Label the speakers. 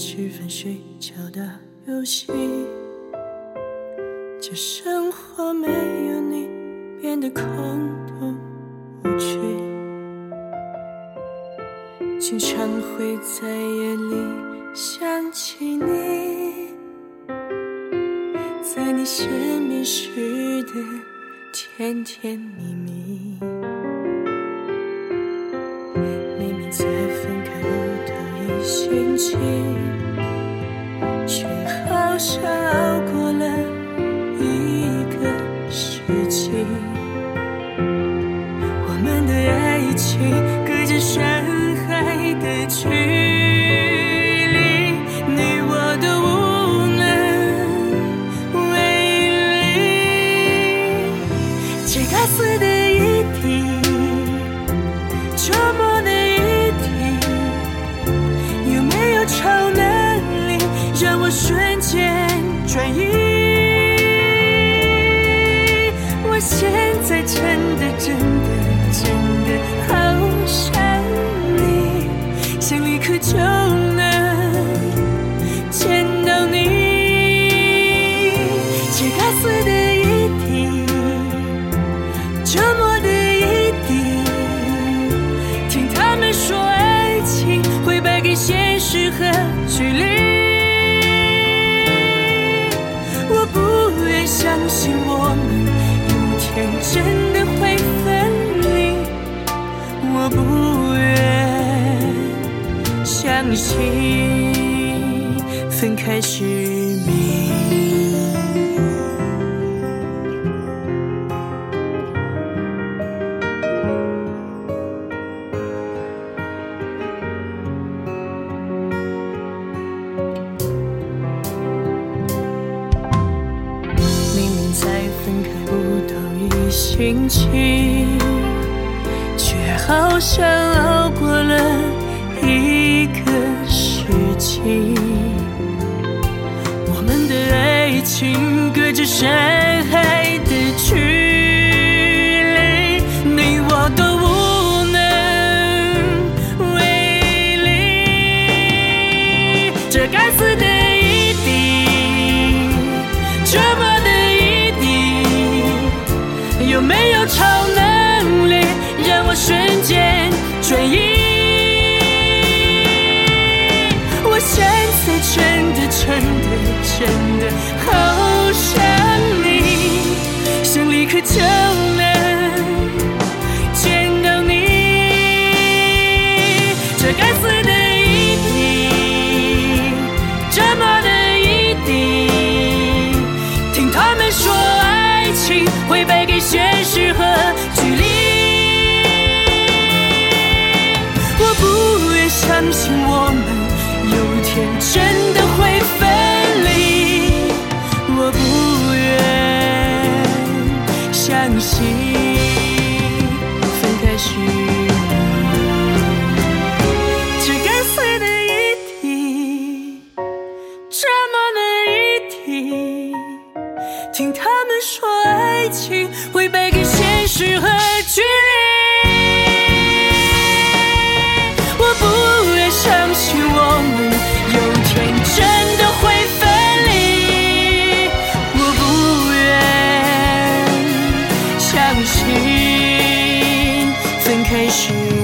Speaker 1: 吃饭睡觉的游戏，这生活没有你变得空洞无趣，经常会在夜里想起你，在你身边时的甜甜蜜蜜，明明才分开不到1星期，却好像熬过了1个世纪。我们的爱情隔着山海的距离，你我的无能为力，这该死的一题，折磨的一题，有没有超能力让我瞬间转移？我现在真的好想你，想立刻就能见到你，这该死的一题，折磨的一滴，听他们说爱情会败给现实和距离，我不愿相信我们有天真的会分离，我不愿相信分开是命。分开不到1星期，却好像熬过了1个世纪。我们的爱情隔着山海的距离，你我都无能为力，这该死的一滴，折磨有没有超能力让我瞬间转移？我现在真的好想你，想立刻就能见到你，这该死的一滴，折磨的一滴，听他们说爱情会败给现实和距离，我不愿相信我们有天真的会分离，我不愿相信分开是这该死的一题，折磨的一题，听他们说爱情会败给现实和距离，我不愿相信我们有天真的会分离，我不愿相信分开是